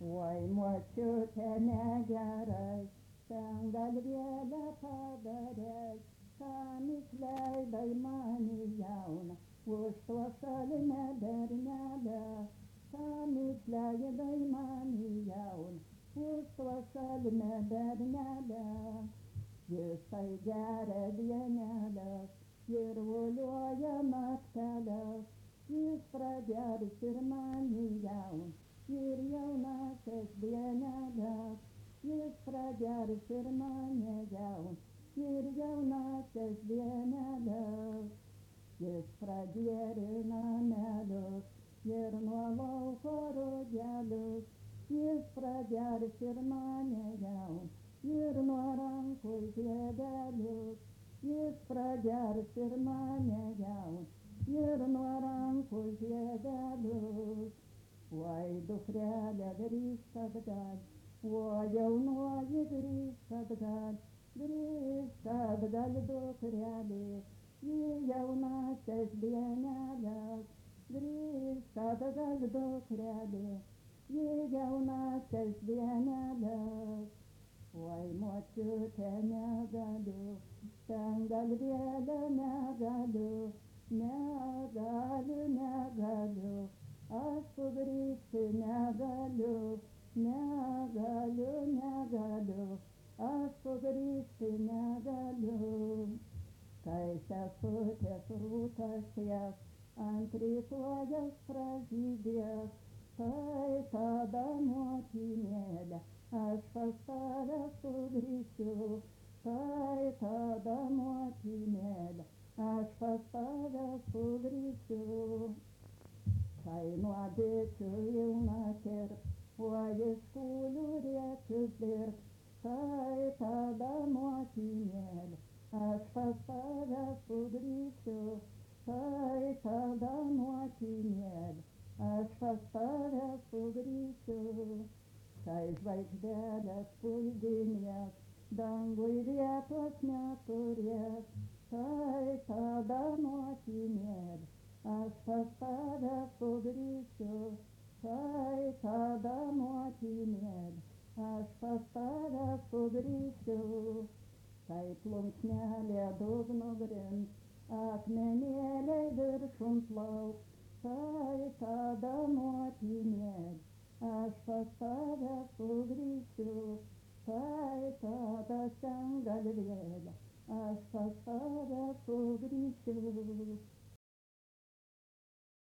Oi, močiute negerai, ten galvėlę padarei, kam išleidai mane jauną, už tuos šalimę bernelę. Kam išleidai mane jauną, už tuos šalimę bernelę. Jisai geria dienelės ir uliuoja nakteles, jis pragers ir mane jauną ir jaunąsias dienelės. Jis pragers ir mane jauną ir jaunąsias dienelės. Jis pragėrė namelius ir nuo lauko rugelius. Jis pragers ir mane jauną ir nuo rankų žiedelius. Jis pragers ir mane jauną ir nuo rankų žiedelius. Oi, dukrelė grįžk atgal, o jaunoji grįžk atgal, grįžk atgal dukrelė į jaunąsias dienelės. Grįžk atgal dukrelė į jaunąsias dienelės. Oi, močiute negaliu, ten galvėlę negaliu, negaliu. Aš sugrįžti negaliu, aš sugrįžti negaliu. Kai sesutės rūtos jas ant rytojaus pražydės, tai tada motinėlė aš pas tave sugrįšiu. Tai tada motinėlė aš pas tave sugrįšiu. Kai nuo bičių jauna kirp, o iš kūlių riečius dirb, tai tada motinėlė aš pas tave sugrįšiu. Tai tada motinėlė aš pas tave sugrįšiu. Kai žvaigždelės puldinės dangui vietos neturės, tai tada motinėlė aš pas tave sugrįšiu. Tai tada motinėlė aš pas tave sugrįšiu. Kai plunksnelė dugnu grins, akmenėliai viršum plauks, tai tada motinėlė aš pas tave sugrįšiu. Tai tada sen galvėlę aš pas tave sugrįšiu.